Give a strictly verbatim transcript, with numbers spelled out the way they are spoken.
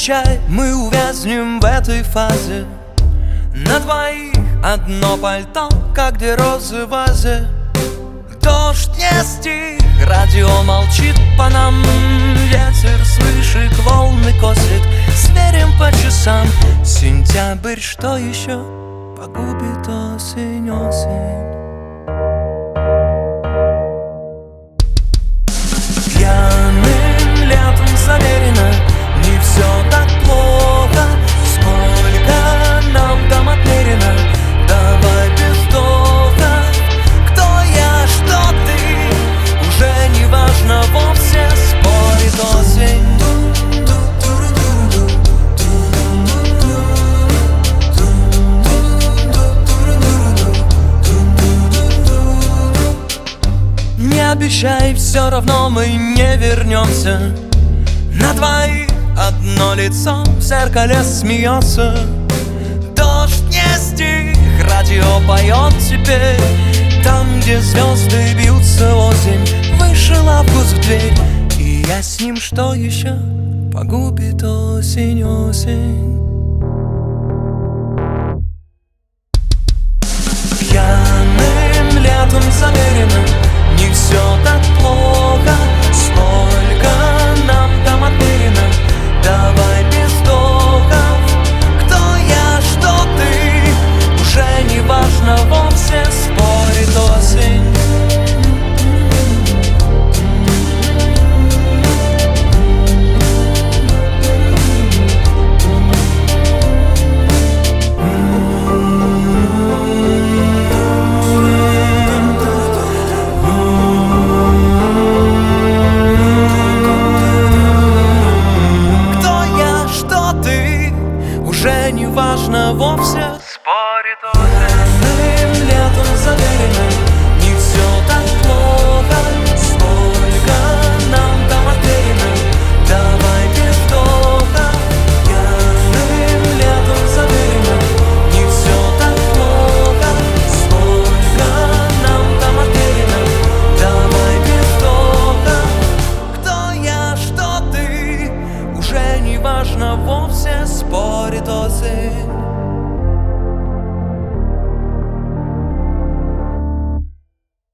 обещай, мы увязнем в этой фазе. На двоих одно пальто, как две розы в вазе. Дождь не стих, радио молчит по нам. Ветер с вышек волны косит, сверим по часам. Сентябрь, что еще погубит осень, осень? Пьяным летом заверено, не все так плохо. Сколько нам там отмерено, давай без вздоха. Кто я, что ты, уже не важно вовсе, спорит осень. Не обещай, все равно мы не вернемся. На двоих одно лицо в зеркале смеется. Дождь не стих, радио поет теперь. Там, где звезды бьются озимь, вышел август в дверь. И я с ним, что еще погубит осень, осень?